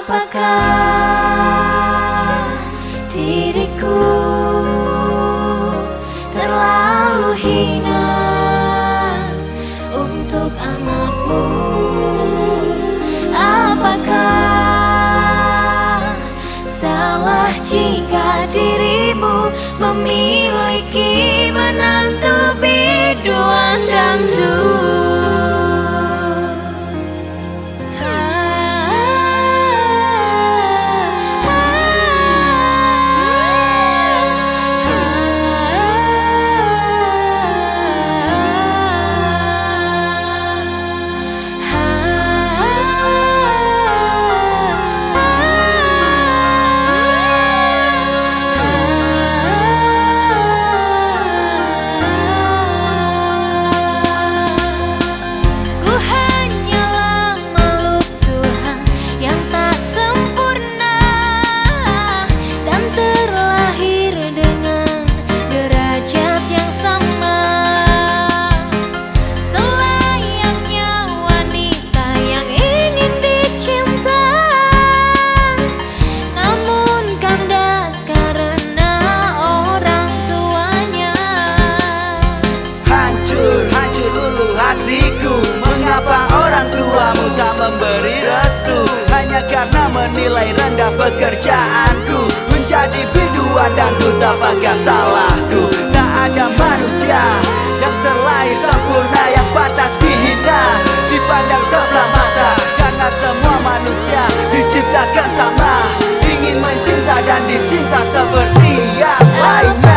Apakah diriku terlalu hina untuk anakmu? Apakah salah jika dirimu memiliki menantu biduan dangdut? Mengapa orang tuamu tak memberi restu? Hanya karena menilai rendah pekerjaanku. Menjadi biduan dangdut apakah salahku? Tak ada manusia yang terlahir sempurna, yang pantas dihina, dipandang sebelah mata. Karena semua manusia diciptakan sama, ingin mencinta dan dicinta seperti yang lainnya.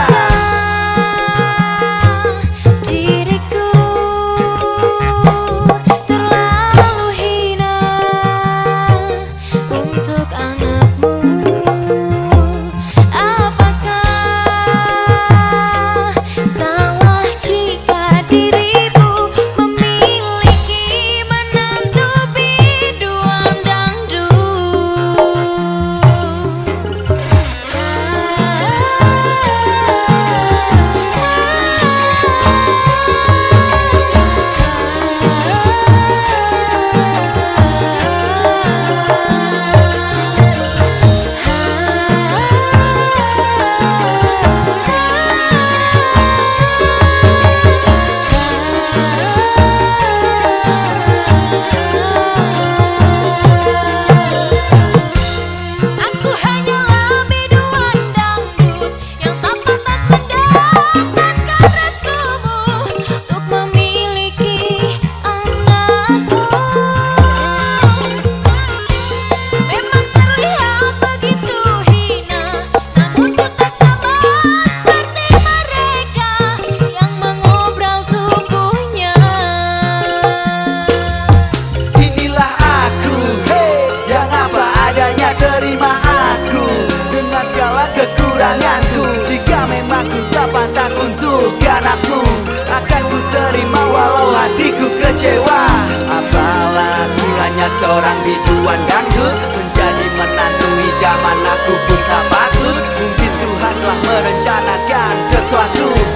Jika memang ku tak pantas untuk anakmu, akan ku terima walau hatiku kecewa. Apalagi hanya seorang biduan dangdut, menjadi menantu idaman aku pun tak patut. Mungkin Tuhan telah merencanakan sesuatu